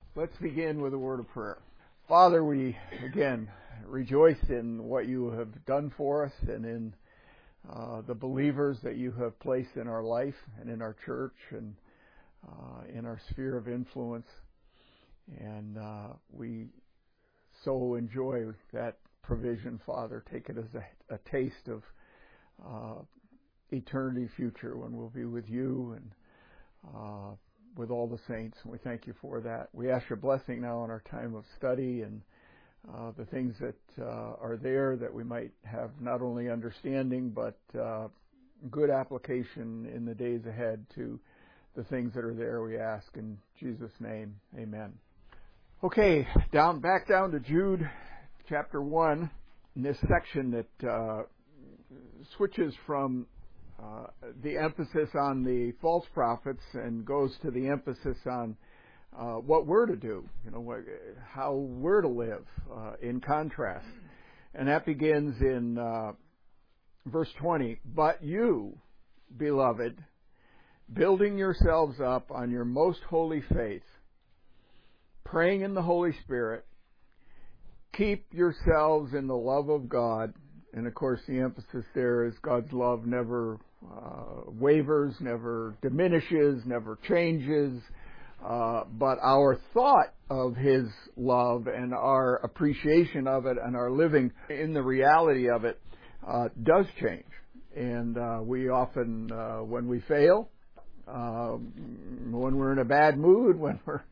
Let's begin with a word of prayer. Father, we again rejoice in what you have done for us and in the believers that you have placed in our life and in our church and in our sphere of influence. And we so enjoy that provision, Father. Take it as a taste of eternity future when we'll be with you and with all the saints. And we thank you for that. We ask your blessing now on our time of study and the things that are there, that we might have not only understanding but good application in the days ahead to the things that are there. We ask in Jesus' name, amen. Okay, back down to Jude chapter 1, in this section that switches from the emphasis on the false prophets and goes to the emphasis on what we're to do, how we're to live in contrast. And that begins in verse 20. But you, beloved, building yourselves up on your most holy faith, praying in the Holy Spirit, keep yourselves in the love of God. And of course the emphasis there is God's love never wavers, never diminishes, never changes, but our thought of His love and our appreciation of it and our living in the reality of it does change. And we often, when we fail, when we're in a bad mood, when we're,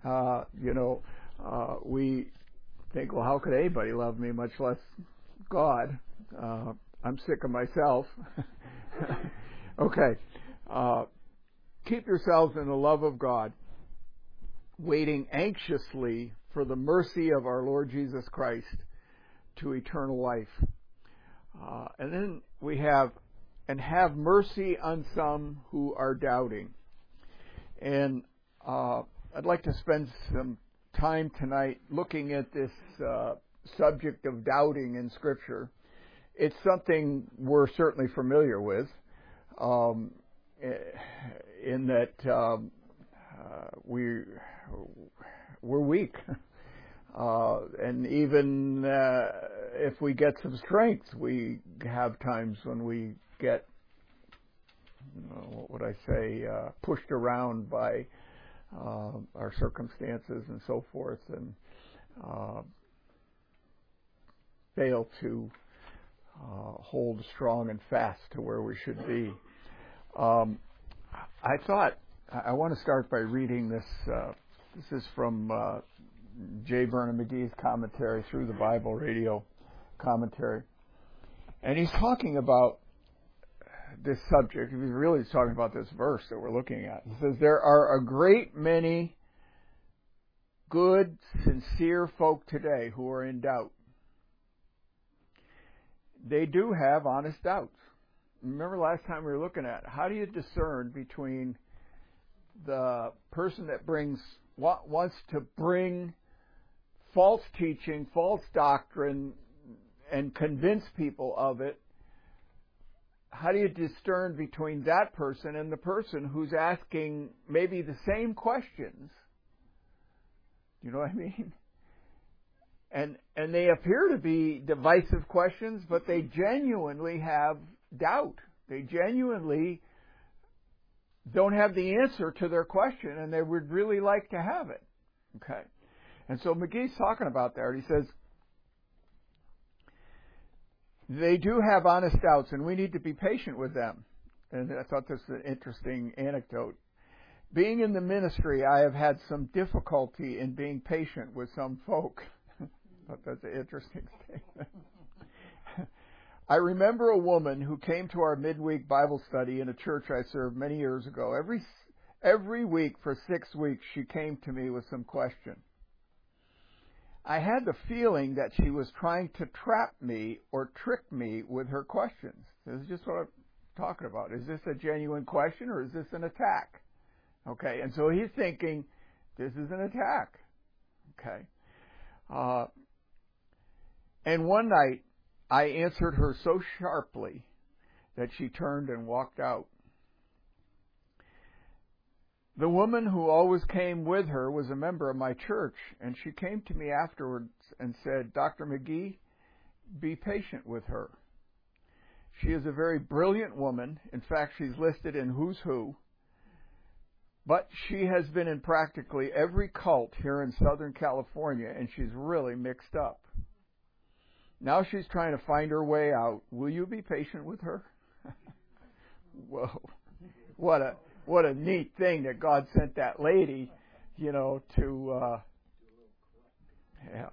we think, well, how could anybody love me, much less God? I'm sick of myself. Okay. Keep yourselves in the love of God, waiting anxiously for the mercy of our Lord Jesus Christ to eternal life. And then we have mercy on some who are doubting. And I'd like to spend some time tonight looking at this subject of doubting in Scripture. It's something we're certainly familiar with, in that we're weak. And even if we get some strength, we have times when we get, pushed around by our circumstances and so forth, and fail to hold strong and fast to where we should be. I thought I want to start by reading this. This is from J. Vernon McGee's commentary, Through the Bible Radio commentary, and he's talking about this subject. He's really talking about this verse that we're looking at. He says, there are a great many good, sincere folk today who are in doubt. They do have honest doubts. Remember last time we were looking at, how do you discern between the person that wants to bring false teaching, false doctrine, and convince people of it? How do you discern between that person and the person who's asking maybe the same questions? You know what I mean? And they appear to be divisive questions, but they genuinely have doubt. They genuinely don't have the answer to their question, and they would really like to have it. Okay. And so McGee's talking about that. He says, they do have honest doubts, and we need to be patient with them. And I thought this was an interesting anecdote. Being in the ministry, I have had some difficulty in being patient with some folk. I thought that's an interesting statement. I remember a woman who came to our midweek Bible study in a church I served many years ago. Every week for 6 weeks, she came to me with some question. I had the feeling that she was trying to trap me or trick me with her questions. This is just what I'm talking about. Is this a genuine question or is this an attack? Okay, and so he's thinking, this is an attack. Okay. And one night, I answered her so sharply that she turned and walked out. The woman who always came with her was a member of my church, and she came to me afterwards and said, Dr. McGee, be patient with her. She is a very brilliant woman. In fact, she's listed in Who's Who. But she has been in practically every cult here in Southern California, and she's really mixed up. Now she's trying to find her way out. Will you be patient with her? Whoa. What a neat thing that God sent that lady, to yeah.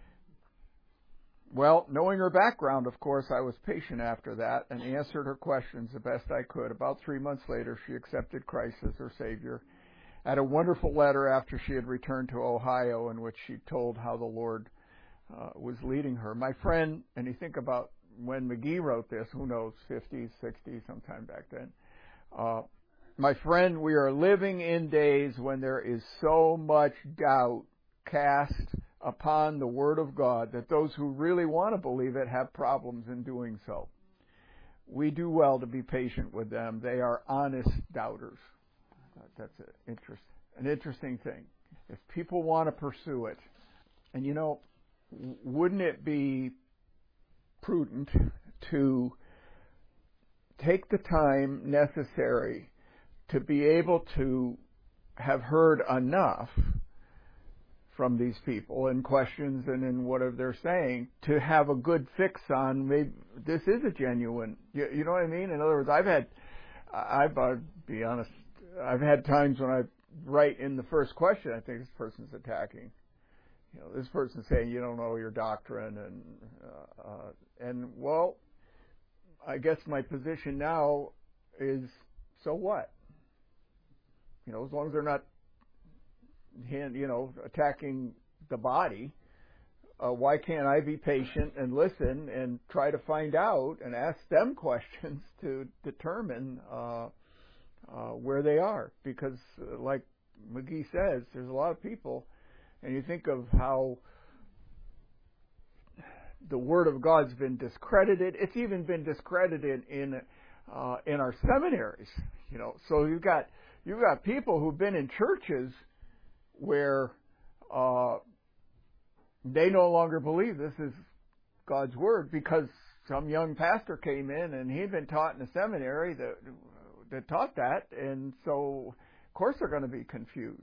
Well, knowing her background, of course, I was patient after that and answered her questions the best I could. About 3 months later, she accepted Christ as her Savior. I had a wonderful letter after she had returned to Ohio in which she told how the Lord was leading her. My friend, and you think about when McGee wrote this, who knows, 50s, 60s, sometime back then. My friend, we are living in days when there is so much doubt cast upon the Word of God that those who really want to believe it have problems in doing so. We do well to be patient with them. They are honest doubters. That's an interesting thing. If people want to pursue it, and wouldn't it be prudent to take the time necessary to be able to have heard enough from these people in questions and in whatever they're saying to have a good fix on maybe this is a genuine, you know what I mean? In other words, I'll be honest, I've had times when I write in the first question, I think this person's attacking. This person's saying you don't know your doctrine, and well, I guess my position now is, so what? As long as they're not, attacking the body, why can't I be patient and listen and try to find out and ask them questions to determine where they are? Because, like McGee says, there's a lot of people, and you think of how the Word of God's been discredited. It's even been discredited in our seminaries. So you've got people who've been in churches where they no longer believe this is God's Word because some young pastor came in and he'd been taught in a seminary that taught that, and so of course they're going to be confused.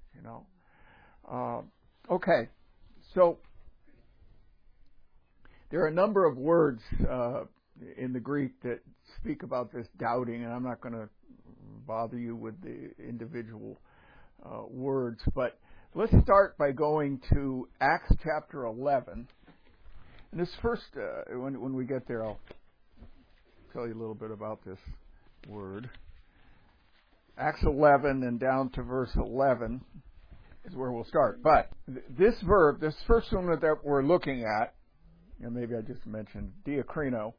Okay, so there are a number of words in the Greek that speak about this doubting, and I'm not going to bother you with the individual words, but let's start by going to Acts chapter 11. And this first, when we get there, I'll tell you a little bit about this word. Acts 11 and down to verse 11 is where we'll start. But this verb, this first one that we're looking at, and maybe I just mentioned diakrino,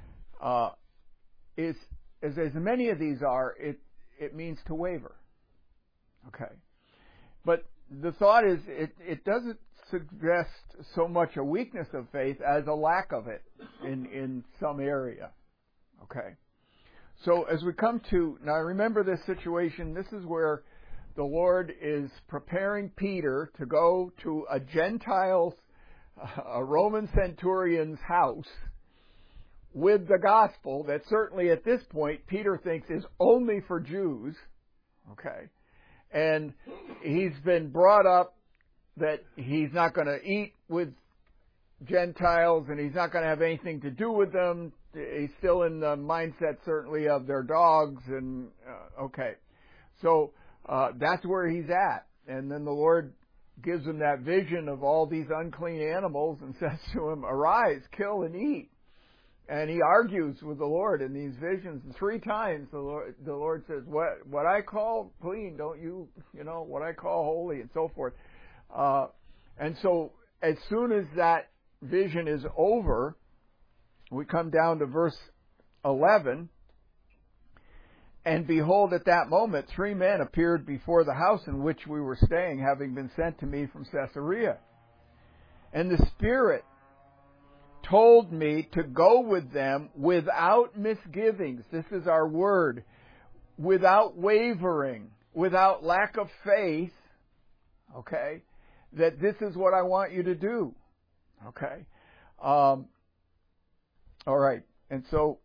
is as many of these are, it means to waver. Okay. But the thought is it doesn't suggest so much a weakness of faith as a lack of it in some area. Okay. So as we come to, now remember this situation, this is where the Lord is preparing Peter to go to a Gentile's, a Roman centurion's house with the gospel that certainly at this point Peter thinks is only for Jews. Okay. And he's been brought up that he's not going to eat with Gentiles and he's not going to have anything to do with them. He's still in the mindset certainly of their dogs and, okay. So, that's where he's at. And then the Lord gives him that vision of all these unclean animals and says to him, arise, kill and eat. And he argues with the Lord in these visions. And 3 times the Lord says, what I call clean, don't you, what I call holy, and so forth. And so as soon as that vision is over, we come down to verse 11. And behold, at that moment, 3 men appeared before the house in which we were staying, having been sent to me from Caesarea. And the Spirit told me to go with them without misgivings. This is our word. Without wavering. without lack of faith, okay, that this is what I want you to do, okay. All right, and so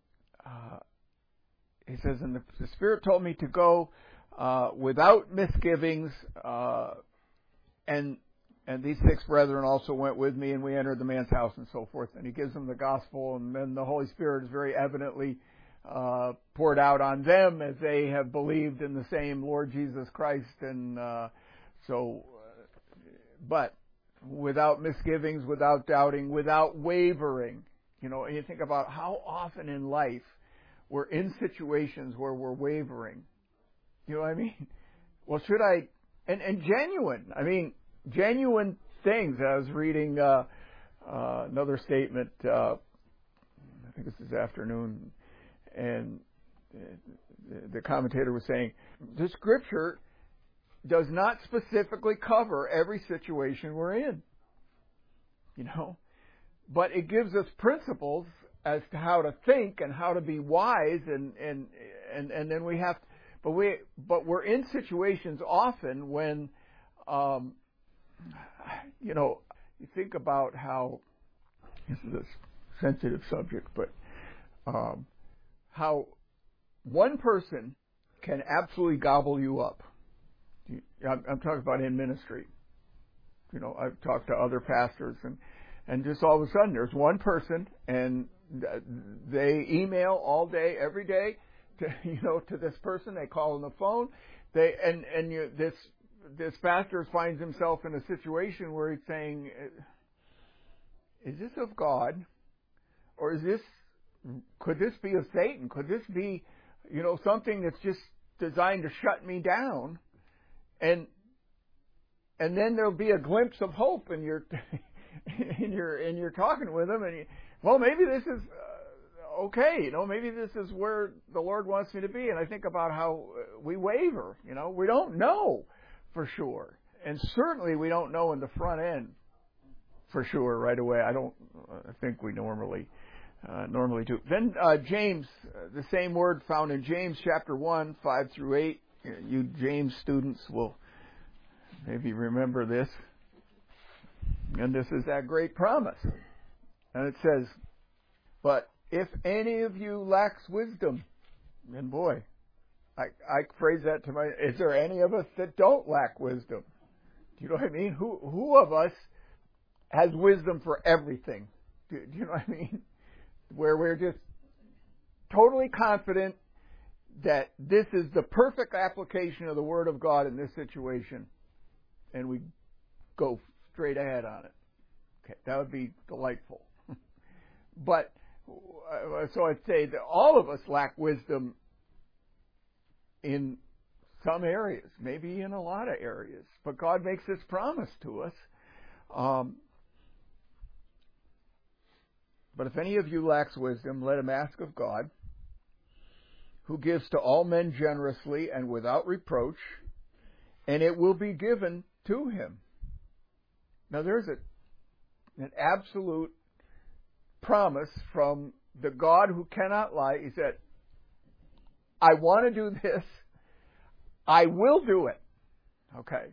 he says, and the Spirit told me to go without misgivings, and these 6 brethren also went with me, and we entered the man's house, and so forth. And he gives them the gospel, and then the Holy Spirit is very evidently poured out on them as they have believed in the same Lord Jesus Christ, and but without misgivings, without doubting, without wavering. You know, and you think about how often in life we're in situations where we're wavering. You know what I mean? Well, should I? And genuine. I mean, genuine things. I was reading another statement. I think this afternoon, and the commentator was saying the Scripture does not specifically cover every situation we're in. You know, but it gives us principles as to how to think and how to be wise, and then we have. But we're in situations often when, you know, you think about how, this is a sensitive subject, but how one person can absolutely gobble you up. I'm talking about in ministry. You know, I've talked to other pastors, and just all of a sudden there's one person, and they email all day, every day, to this person. They call on the phone. This pastor finds himself in a situation where he's saying, "Is this of God, or could this be of Satan? Could this be, something that's just designed to shut me down?" And then there'll be a glimpse of hope, and you're talking with him, and maybe this is. Okay, maybe this is where the Lord wants me to be. And I think about how we waver, we don't know for sure. And certainly we don't know in the front end for sure right away. I think we normally do. Then James, the same word found in James chapter 1, 5 through 8. You James students will maybe remember this. And this is that great promise. And it says, "But if any of you lacks wisdom," and boy, I phrase that to is there any of us that don't lack wisdom? Do you know what I mean? Who of us has wisdom for everything? Do you know what I mean? Where we're just totally confident that this is the perfect application of the Word of God in this situation, and we go straight ahead on it. Okay, that would be delightful. But so I'd say that all of us lack wisdom in some areas, maybe in a lot of areas. But God makes this promise to us. "But if any of you lacks wisdom, let him ask of God, who gives to all men generously and without reproach, and it will be given to him." Now there's an absolute promise from the God who cannot lie. He said, "I want to do this. I will do it." Okay.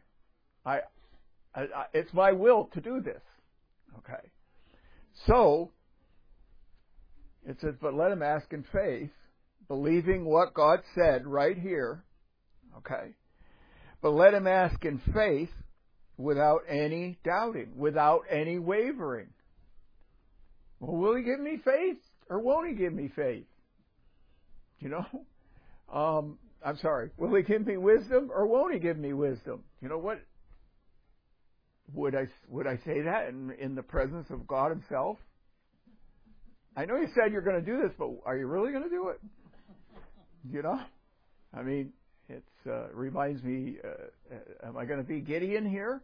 It's my will to do this. Okay. So, it says, "But let him ask in faith, believing what God said right here." Okay. "But let him ask in faith without any doubting, without any wavering." Well, will he give me faith or won't he give me faith? I'm sorry. Will he give me wisdom or won't he give me wisdom? You know what? Would I say that in the presence of God himself? I know you said you're going to do this, but are you really going to do it? I mean, it reminds me, am I going to be Gideon here?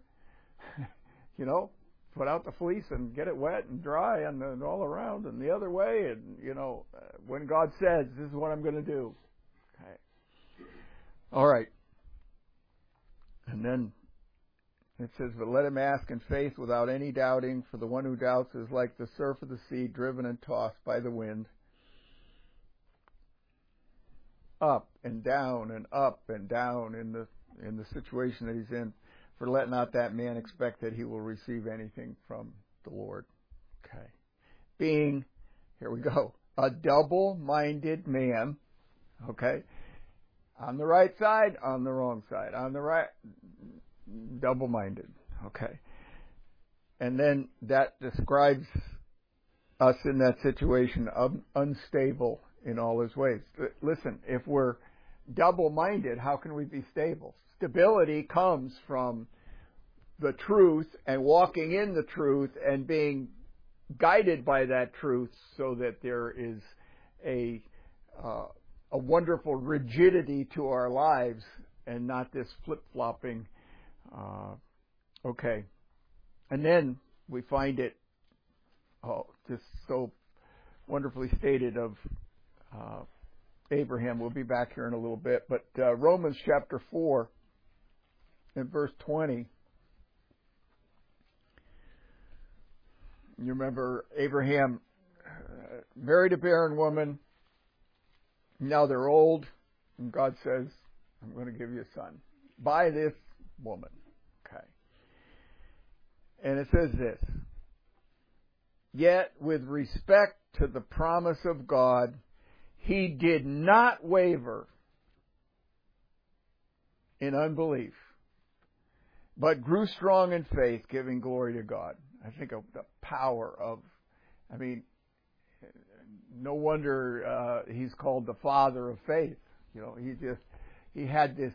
Put out the fleece and get it wet and dry and all around and the other way. And, when God says, this is what I'm going to do. Okay. All right. And then it says, "But let him ask in faith without any doubting, for the one who doubts is like the surf of the sea, driven and tossed by the wind. Up and down and up and down in the in the situation that he's in, for let not that man expect that he will receive anything from the Lord. Okay. Being, here we go, a double-minded man, okay, on the right side, on the wrong side, on the right, double-minded, okay. And then that describes us in that situation, unstable in all his ways. Listen, if we're double-minded, how can we be stable? Stability comes from the truth and walking in the truth and being guided by that truth, so that there is a wonderful rigidity to our lives and not this flip-flopping. Okay. And then we find it just so wonderfully stated of Abraham. We'll be back here in a little bit. But Romans chapter 4 and verse 20. You remember Abraham married a barren woman. Now they're old. And God says, I'm going to give you a son by this woman. Okay. And it says this. Yet with respect to the promise of God, he did not waver in unbelief, but grew strong in faith, giving glory to God. I think of the power of, no wonder he's called the father of faith. He had this.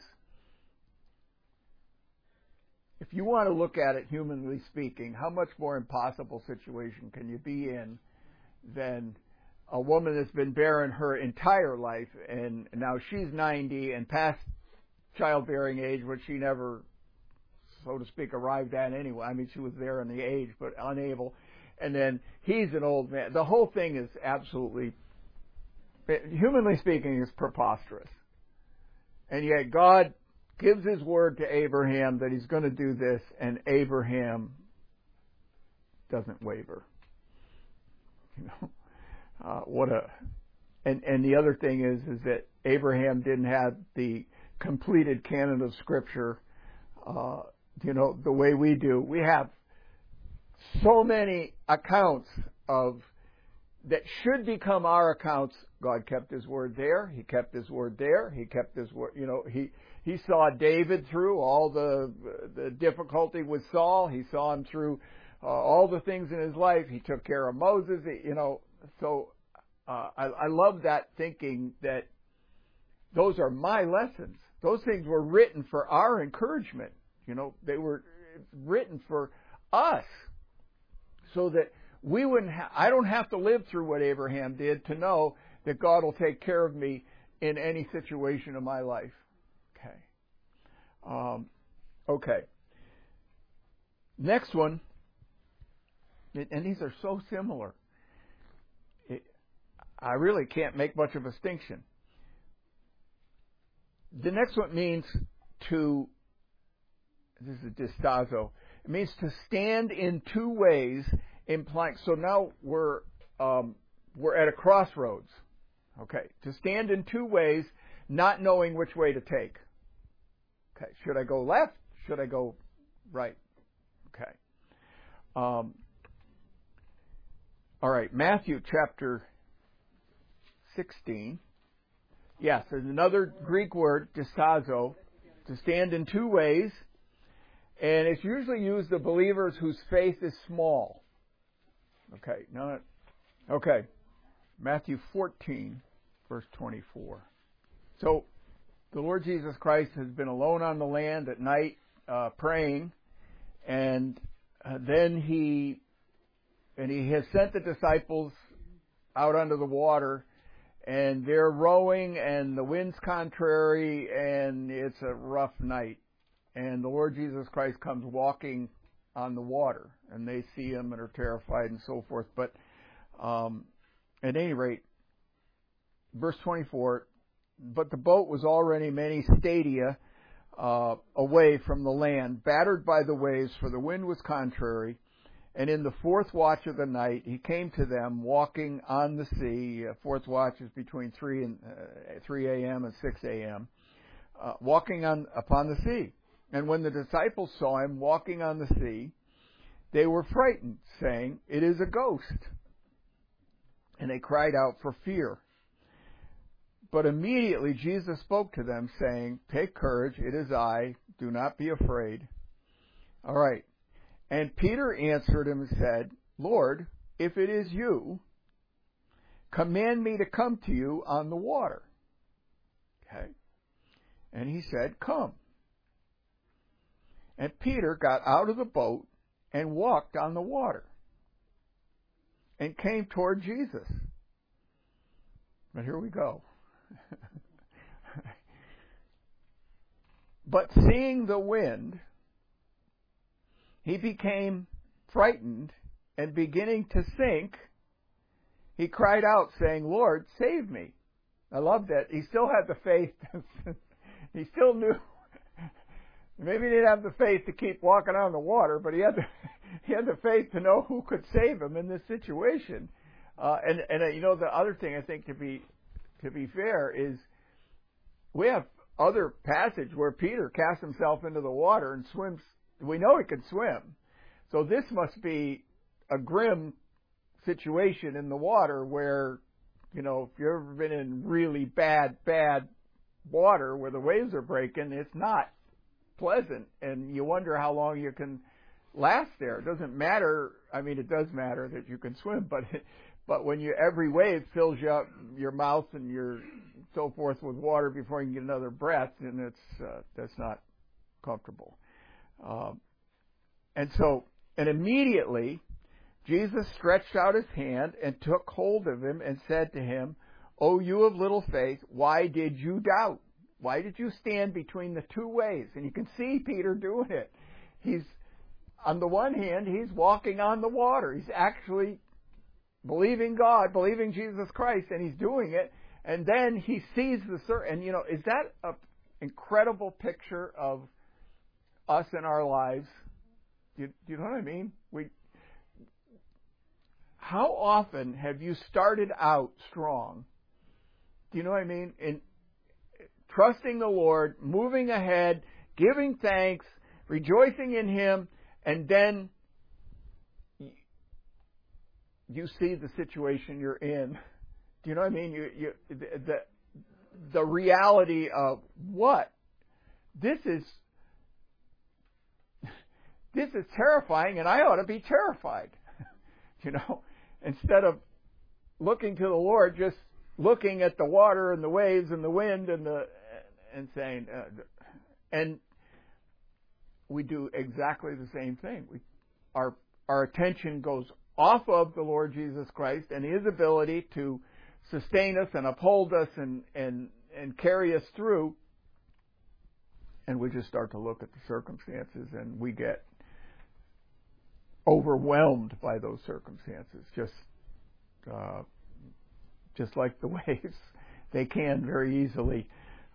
If you want to look at it humanly speaking, how much more impossible situation can you be in than a woman that's been barren her entire life, and now she's 90 and past childbearing age, which she never, so to speak, arrived at anyway. She was there in the age, but unable. And then he's an old man. The whole thing is absolutely, humanly speaking, is preposterous. And yet God gives his word to Abraham that he's going to do this, and Abraham doesn't waver. And the other thing is that Abraham didn't have the completed canon of Scripture, the way we do. We have so many accounts that should become our accounts. God kept his word there. He kept his word there. He kept his word. He saw David through all the difficulty with Saul. He saw him through all the things in his life. He took care of Moses. So I love that thinking that those are my lessons. Those things were written for our encouragement. They were written for us, so that we wouldn't. I don't have to live through what Abraham did to know that God will take care of me in any situation of my life. Okay. Okay. Next one, and these are so similar. I really can't make much of a distinction. The next one means to. This is distazo. It means to stand in two ways, implying. So now we're at a crossroads. Okay, to stand in two ways, not knowing which way to take. Okay, should I go left? Should I go right? Okay. All right, Matthew chapter 16. Yes, there's another Greek word, distazo, to stand in two ways. And it's usually used of believers whose faith is small. Okay, Matthew 14, verse 24. So, the Lord Jesus Christ has been alone on the land at night, praying, and then he has sent the disciples out onto the water, and they're rowing, and the wind's contrary, and it's a rough night. And the Lord Jesus Christ comes walking on the water, and they see him and are terrified and so forth. But at any rate, verse 24, but the boat was already many stadia away from the land, battered by the waves, for the wind was contrary. And in the fourth watch of the night, he came to them walking on the sea. Fourth watch is between 3 a.m. and 6 a.m. walking upon the sea. And when the disciples saw him walking on the sea, they were frightened, saying, "It is a ghost." And they cried out for fear. But immediately Jesus spoke to them, saying, "Take courage, it is I, do not be afraid." All right. And Peter answered him and said, "Lord, if it is you, command me to come to you on the water." Okay. And he said, "Come." And Peter got out of the boat and walked on the water and came toward Jesus. But here we go. But seeing the wind, he became frightened, and beginning to sink, he cried out, saying, "Lord, save me." I love that. He still had the faith. He still knew. Maybe he didn't have the faith to keep walking on the water, but he had the faith to know who could save him in this situation. And the other thing I think to be fair is we have other passage where Peter casts himself into the water and swims. We know he can swim. So this must be a grim situation in the water where, if you've ever been in really bad water where the waves are breaking, it's not pleasant, and you wonder how long you can last there. It doesn't matter. I mean, it does matter that you can swim, but when every wave fills you up, your mouth and your so forth with water before you can get another breath, and that's not comfortable. And immediately Jesus stretched out his hand and took hold of him and said to him, "O you of little faith, why did you doubt? Why did you stand between the two waves?" And you can see Peter doing it. He's, on the one hand, he's walking on the water. He's actually believing God, believing Jesus Christ, and he's doing it. And then he sees and is that an incredible picture of us in our lives? Do you know what I mean? How often have you started out strong? Do you know what I mean? In trusting the Lord, moving ahead, giving thanks, rejoicing in Him, and then you see the situation you're in. Do you know what I mean? The reality of what? This is terrifying, and I ought to be terrified. Instead of looking to the Lord, just looking at the water and the waves and the wind and saying, and we do exactly the same thing. Our attention goes off of the Lord Jesus Christ and His ability to sustain us and uphold us and carry us through, and we just start to look at the circumstances, and we get overwhelmed by those circumstances, just like the waves. They can very easily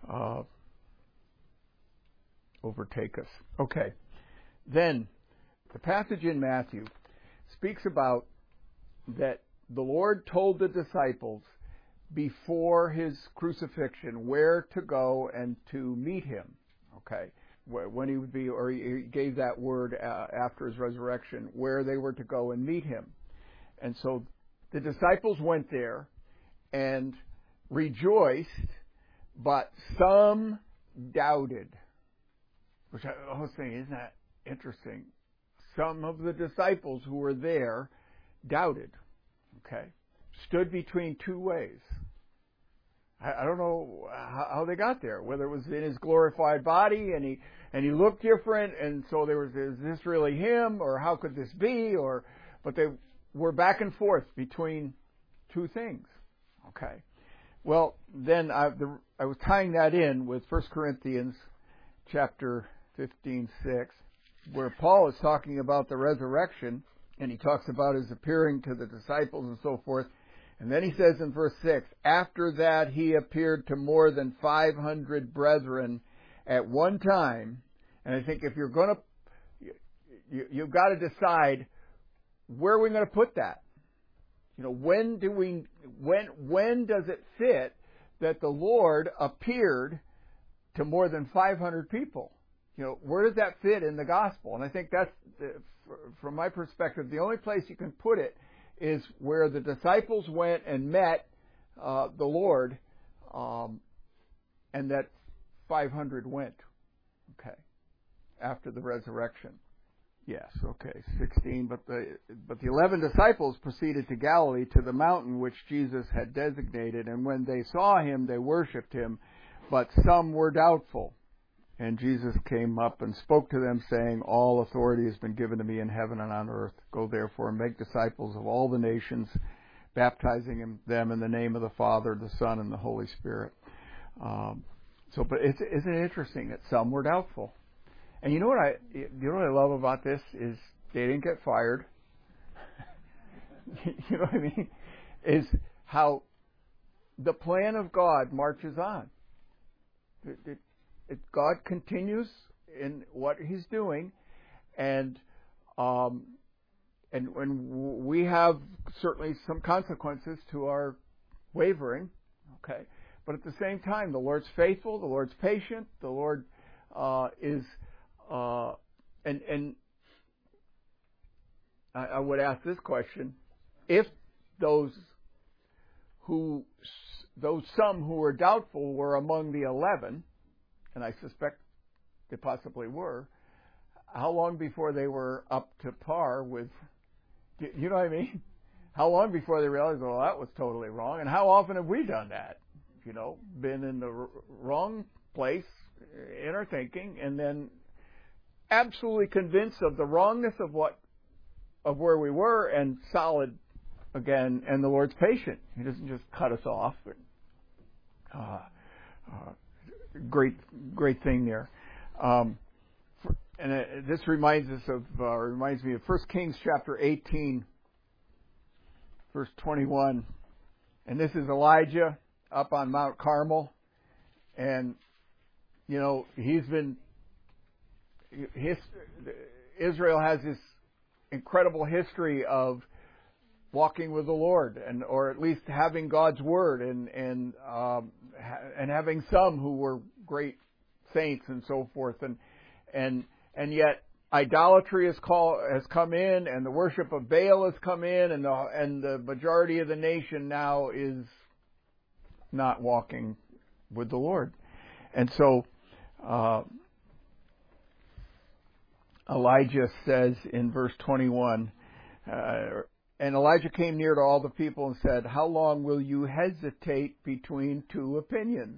overtake us. Okay. Then, the passage in Matthew speaks about that the Lord told the disciples before His crucifixion where to go and to meet Him. Okay. When He would be, or He gave that word after His resurrection, where they were to go and meet Him. And so the disciples went there and rejoiced, but some doubted. Which I was saying, isn't that interesting? Some of the disciples who were there doubted. Okay. Stood between two ways. I don't know how they got there, whether it was in His glorified body and he looked different, and so is this really Him, or how could this be, but they were back and forth between two things. Okay. Well, then I was tying that in with 1 Corinthians chapter 15:6, where Paul is talking about the resurrection, and he talks about His appearing to the disciples and so forth. And then he says in verse 6, after that He appeared to more than 500 brethren at one time. And I think if you're going to, you've got to decide where we're going to put that. When does it fit that the Lord appeared to more than 500 people. Where does that fit in the gospel? And I think that's, from my perspective, the only place you can put it is where the disciples went and met the Lord, and that 500 went, okay, after the resurrection. Yes, okay, 16. But the 11 disciples proceeded to Galilee, to the mountain which Jesus had designated, and when they saw him, they worshipped him, but some were doubtful. And Jesus came up and spoke to them, saying, all authority has been given to me in heaven and on earth. Go therefore and make disciples of all the nations, baptizing them in the name of the Father, the Son, and the Holy Spirit. But isn't it interesting that some were doubtful? And you know what I love about this is they didn't get fired. You know what I mean? Is how the plan of God marches on. God continues in what He's doing, and we have certainly some consequences to our wavering. Okay, but at the same time, the Lord's faithful, the Lord's patient, the Lord is. And I would ask this question: if those some who were doubtful were among the 11, and I suspect they possibly were, how long before they were up to par with? You know what I mean? How long before they realized, well, that was totally wrong? And how often have we done that? Been in the wrong place in our thinking, and then absolutely convinced of the wrongness of where we were, and solid again. And the Lord's patient; He doesn't just cut us off. Great thing there. This reminds me of 1 Kings chapter 18, verse 21, and this is Elijah up on Mount Carmel, and Israel has this incredible history of walking with the Lord, or at least having God's word, and having some who were great saints and so forth, and yet idolatry has come in, and the worship of Baal has come in, and the majority of the nation now is not walking with the Lord, and so. Elijah says in verse 21, and Elijah came near to all the people and said, how long will you hesitate between two opinions?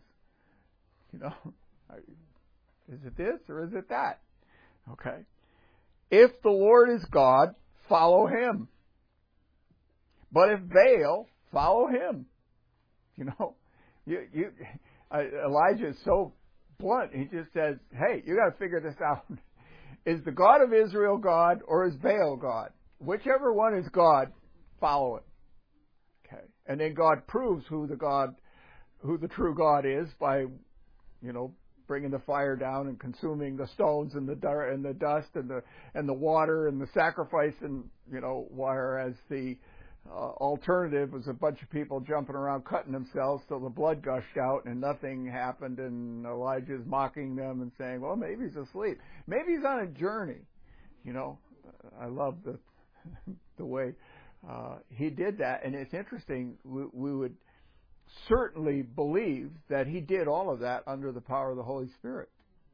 Is it this or is it that? Okay. If the Lord is God, follow Him. But if Baal, follow him. Elijah is so blunt. He just says, hey, you got to figure this out. Is the God of Israel God, or is Baal God? Whichever one is God, follow it. Okay. And then God proves who the true God is by, bringing the fire down and consuming the stones and the dust and the water and the sacrifice, and whereas the alternative was a bunch of people jumping around cutting themselves till the blood gushed out and nothing happened, and Elijah's mocking them and saying, well, maybe he's asleep, maybe he's on a journey. I love the way he did that, and it's interesting. We would certainly believe that he did all of that under the power of the Holy Spirit,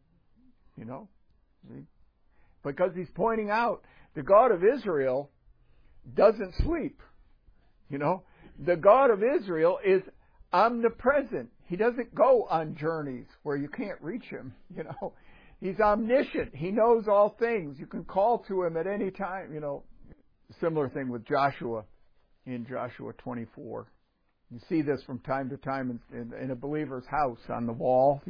because he's pointing out the God of Israel doesn't sleep. The God of Israel is omnipresent. He doesn't go on journeys where you can't reach Him. He's omniscient. He knows all things. You can call to Him at any time. Similar thing with Joshua in Joshua 24. You see this from time to time in a believer's house on the wall.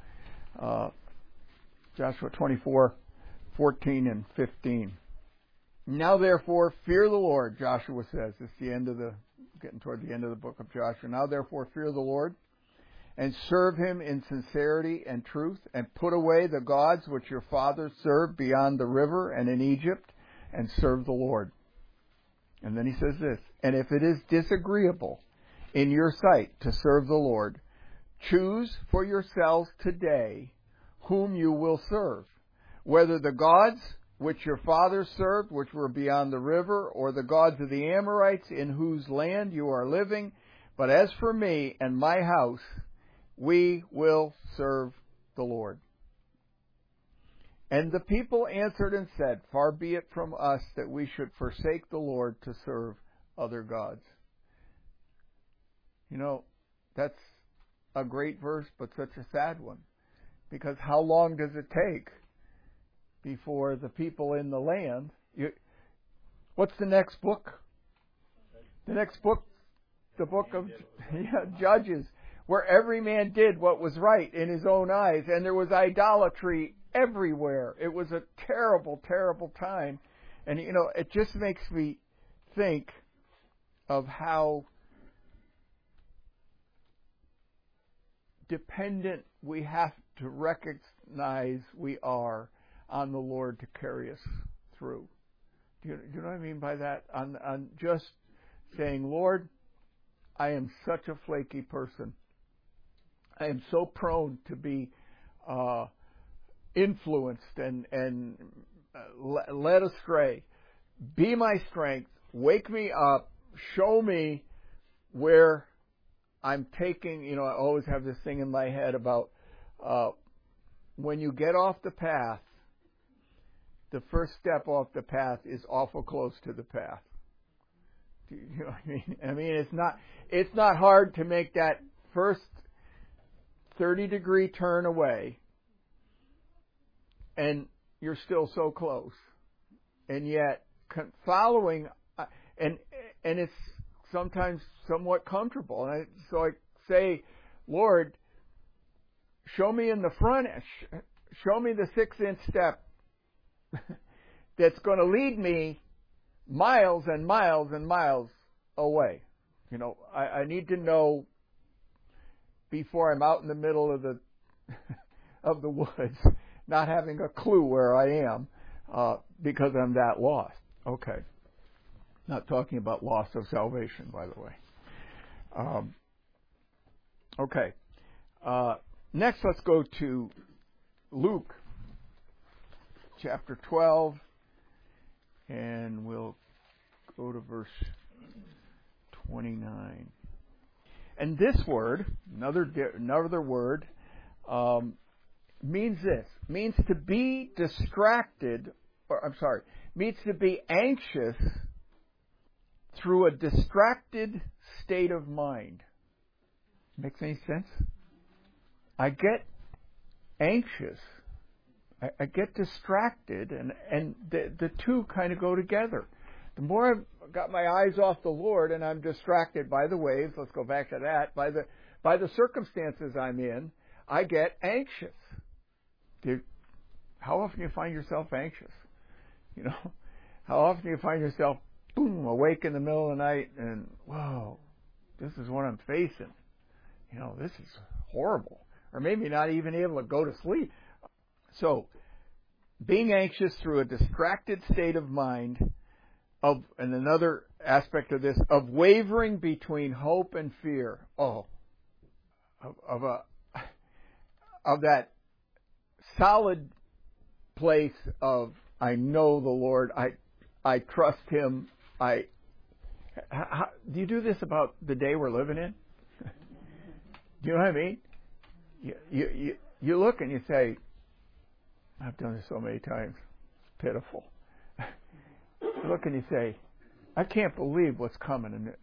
Joshua 24, 14 and 15. Now therefore fear the Lord, Joshua says. It's getting toward the end of the book of Joshua. Now therefore fear the Lord, and serve Him in sincerity and truth, and put away the gods which your fathers served beyond the river and in Egypt, and serve the Lord. And then he says this, and if it is disagreeable in your sight to serve the Lord, Choose for yourselves today whom you will serve, whether the gods which your fathers served, which were beyond the river, or the gods of the Amorites in whose land you are living. But as for me and my house, we will serve the Lord. And the people answered and said, Far be it from us that we should forsake the Lord to serve other gods. You know, that's a great verse, but such a sad one. Because how long does it take before the people in the land... what's the next book? The next book, the book of Judges, where every man did what was right in his own eyes, and there was idolatry everywhere. It was a terrible, terrible time. And, you know, it just makes me think of how dependent we have to recognize we are on the Lord to carry us through. Do you know what I mean by that? On just saying, Lord, I am such a flaky person. I am so prone to be influenced and led astray. Be my strength. Wake me up. Show me where I'm taking, you know, I always have this thing in my head about when you get off the path, the first step off the path is awful close to the path. Do you know what I mean? I mean, it's not hard to make that first 30-degree turn away, and you're still so close. And yet, following, and it's sometimes somewhat comfortable. And so I say, Lord, show me in the front, show me the 6-inch step that's going to lead me miles and miles and miles away. You know, I need to know before I'm out in the middle of the of the woods, not having a clue where I am, because I'm that lost. Okay. Not talking about loss of salvation, by the way. Okay. Next, let's go to Luke chapter 12, and we'll go to verse 29. And this word, another word, means this. Means to be distracted, means to be anxious through a distracted state of mind. Makes any sense? I get anxious. I get distracted, and the two kind of go together. The more I've got my eyes off the Lord and I'm distracted by the waves, let's go back to that, by the circumstances I'm in, I get anxious. How often do you find yourself anxious? You know, how often do you find yourself, boom, awake in the middle of the night and, whoa, this is what I'm facing. You know, this is horrible. Or maybe not even able to go to sleep. So, being anxious through a distracted state of mind, and another aspect of this, of wavering between hope and fear. Of that solid place of, I know the Lord, I trust Him. Do you do this about the day we're living in? Do you know what I mean? You look and you say, I've done this so many times. It's pitiful. You look and you say, I can't believe what's coming and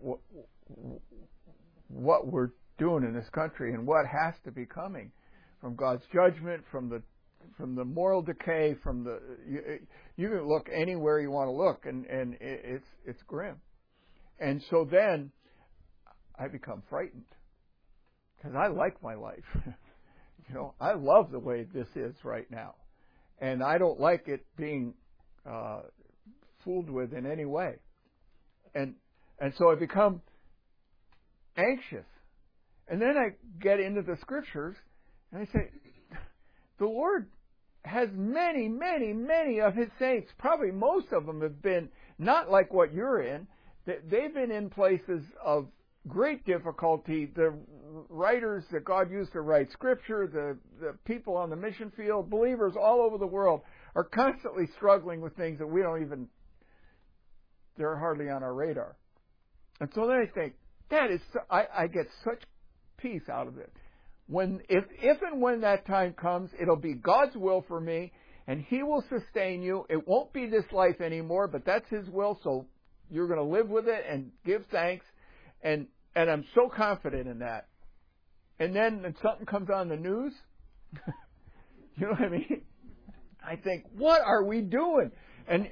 what we're doing in this country and what has to be coming from God's judgment, from the moral decay, you can look anywhere you want to look, and it's grim. And so then I become frightened because I like my life. You know, I love the way this is right now, and I don't like it being fooled with in any way. And so I become anxious. And then I get into the scriptures and I say, the Lord has many, many, many of His saints. Probably most of them have been not like what you're in. They've been in places of great difficulty. The writers that God used to write Scripture, the people on the mission field, believers all over the world are constantly struggling with things that we don't even, they're hardly on our radar. And so then I think, I get such peace out of it. If and when that time comes, it'll be God's will for me, and He will sustain you. It won't be this life anymore, but that's His will, so you're going to live with it and give thanks. And I'm so confident in that. And then when something comes on the news, you know what I mean? I think, what are we doing? And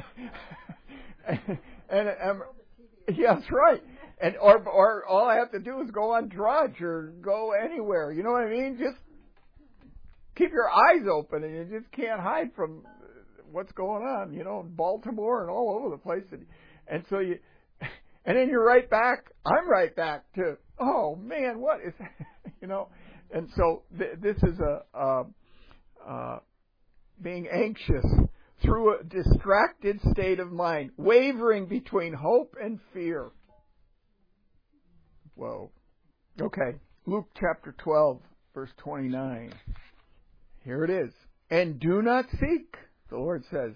yeah, that's right. And or all I have to do is go on Drudge or go anywhere. You know what I mean? Just keep your eyes open, and you just can't hide from what's going on. You know, in Baltimore and all over the place. And so and then you're right back. I'm right back to, oh man, what is, you know? And so this is being anxious through a distracted state of mind, wavering between hope and fear. Whoa. Okay. Luke chapter 12, verse 29. Here it is. And do not seek, the Lord says,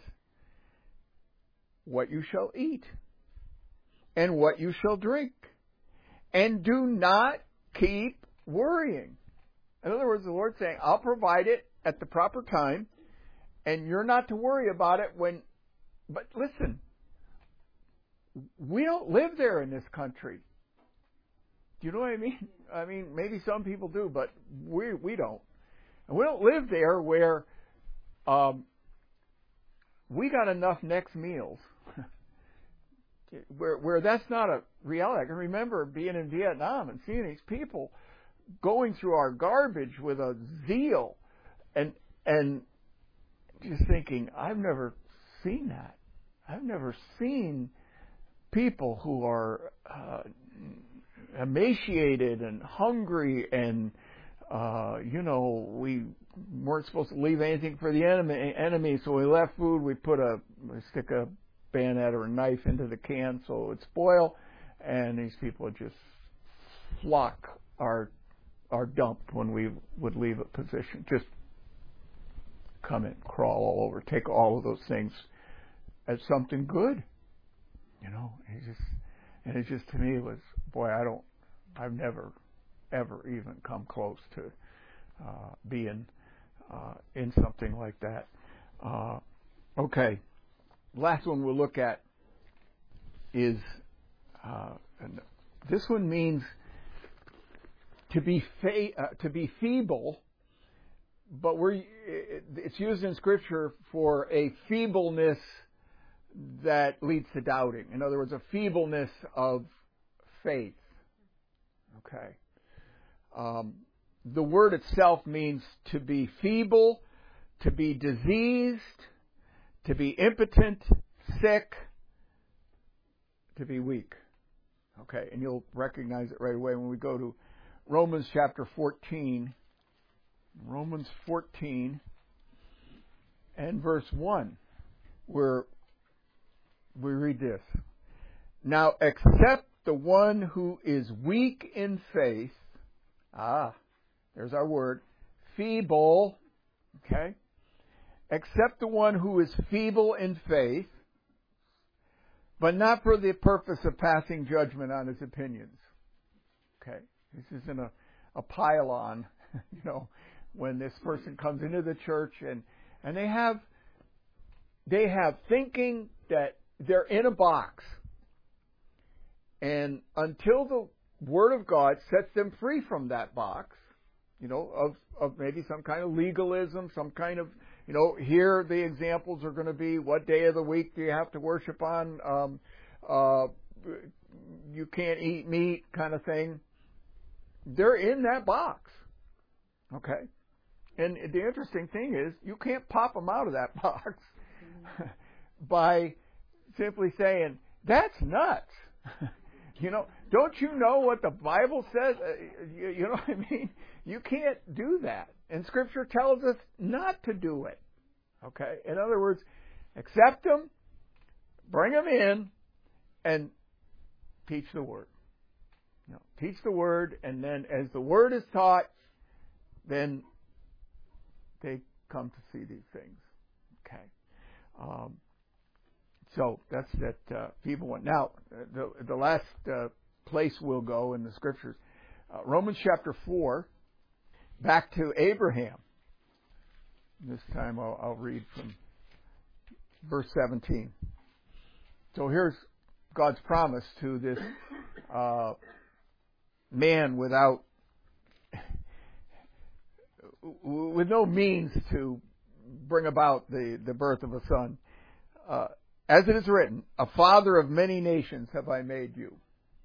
what you shall eat and what you shall drink. And do not keep worrying. In other words, the Lord's saying, I'll provide it at the proper time, and you're not to worry about it but listen, we don't live there in this country. Do you know what I mean? I mean, maybe some people do, but we don't. And we don't live there where we got enough next meals. where that's not a reality. I can remember being in Vietnam and seeing these people going through our garbage with a zeal and just thinking, I've never seen that. I've never seen people who are emaciated and hungry and we weren't supposed to leave anything for the enemy, so we left food. We stick a bayonet or a knife into the can so it would spoil, and these people would just flock our dump when we would leave a position. Just come and crawl all over, take all of those things as something good. You know, it just to me was, boy, I've never ever even come close to being in something like that. Okay. Last one we'll look at is, and this one means to be feeble, but it's used in Scripture for a feebleness that leads to doubting. In other words, a feebleness of faith. Okay. The word itself means to be feeble, to be diseased, to be impotent, sick, to be weak. Okay, and you'll recognize it right away when we go to Romans chapter 14. Romans 14 and verse 1, where we read this. Now accept the one who is weak in faith. There's our word. Feeble. Okay. Accept the one who is feeble in faith, but not for the purpose of passing judgment on his opinions. Okay. This isn't a pile-on, when this person comes into the church and they have thinking that they're in a box. And until the Word of God sets them free from that box, of maybe some kind of legalism, some kind of, here the examples are going to be, what day of the week do you have to worship on? You can't eat meat kind of thing. They're in that box. Okay? And the interesting thing is, you can't pop them out of that box by simply saying, that's nuts. Don't you know what the Bible says? You know what I mean? You can't do that. And Scripture tells us not to do it. Okay? In other words, accept them, bring them in, and teach the Word. Teach the Word, and then as the Word is taught, then they come to see these things. Okay. So that's that feeble one. Now, the last place we'll go in the Scriptures, Romans chapter 4, back to Abraham. This time I'll read from verse 17. So here's God's promise to this man with no means to bring about the birth of a son. As it is written, a father of many nations have I made you.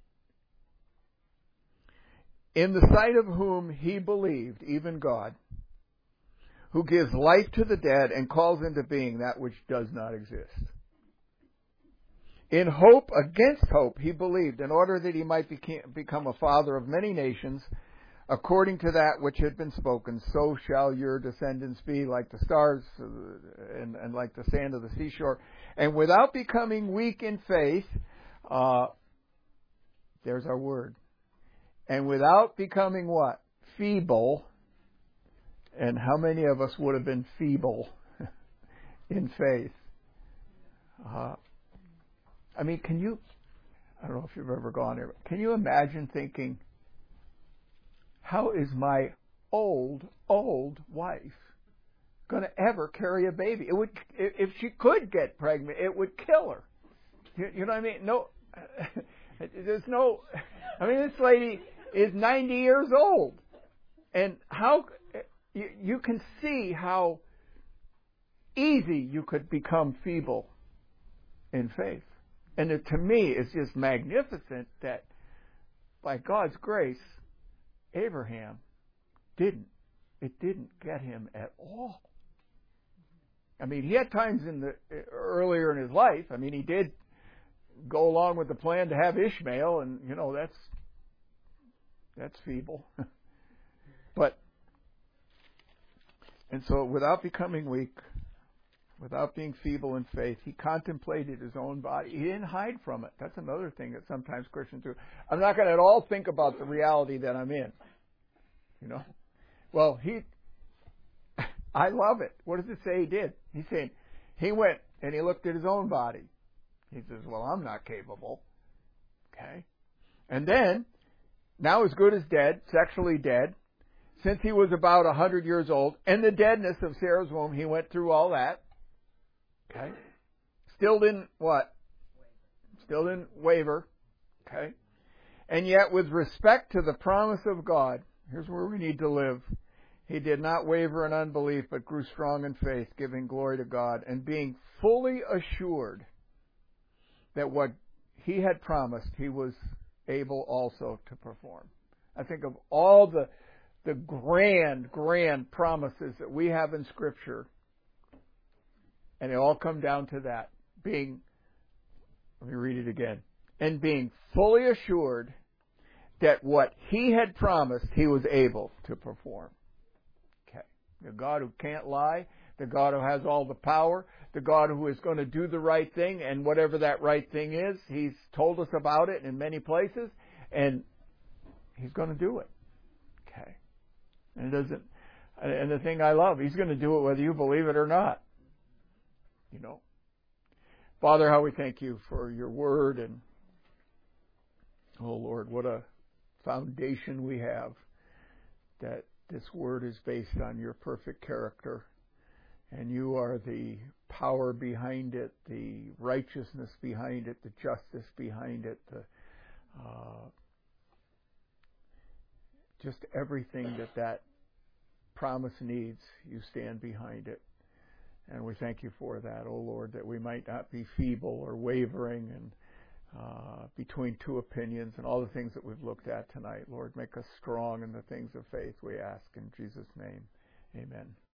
In the sight of whom he believed, even God, who gives life to the dead and calls into being that which does not exist. In hope against hope he believed, in order that he might become a father of many nations, according to that which had been spoken, so shall your descendants be, like the stars and like the sand of the seashore. And without becoming weak in faith, there's our word. And without becoming what? Feeble. And how many of us would have been feeble in faith? I mean, I don't know if you've ever gone there, can you imagine thinking, how is my old wife going to ever carry a baby? It would, if she could get pregnant, it would kill her. You know what I mean? No, there's no, I mean, this lady is 90 years old. And how, you can see how easy you could become feeble in faith. And it, to me, it's just magnificent that by God's grace, Abraham it didn't get him at all. I mean, he had times earlier in his life, I mean, he did go along with the plan to have Ishmael, and, that's feeble. And so without becoming weak, without being feeble in faith, he contemplated his own body. He didn't hide from it. That's another thing that sometimes Christians do. I'm not going to at all think about the reality that I'm in. Well, I love it. What does it say he did? He's saying, he went and he looked at his own body. He says, well, I'm not capable. Okay? And then, now as good as dead, sexually dead, since he was about 100 years old, and the deadness of Sarah's womb, he went through all that. Okay? Still didn't what? Still didn't waver. Okay? And yet, with respect to the promise of God, here's where we need to live. He did not waver in unbelief, but grew strong in faith, giving glory to God, and being fully assured that what he had promised, he was able also to perform. I think of all the grand promises that we have in Scripture, and they all come down to that. Let me read it again. And being fully assured that what he had promised, he was able to perform. Okay. The God who can't lie, the God who has all the power, the God who is going to do the right thing, and whatever that right thing is, he's told us about it in many places, and he's going to do it. Okay. And and the thing I love, he's going to do it whether you believe it or not. Father, how we thank you for your word, and oh Lord, what a foundation we have, that this word is based on your perfect character, and you are the power behind it, the righteousness behind it, the justice behind it, just everything that promise needs, you stand behind it. And we thank you for that, oh Lord, that we might not be feeble or wavering and between two opinions and all the things that we've looked at tonight. Lord, make us strong in the things of faith, we ask in Jesus' name. Amen.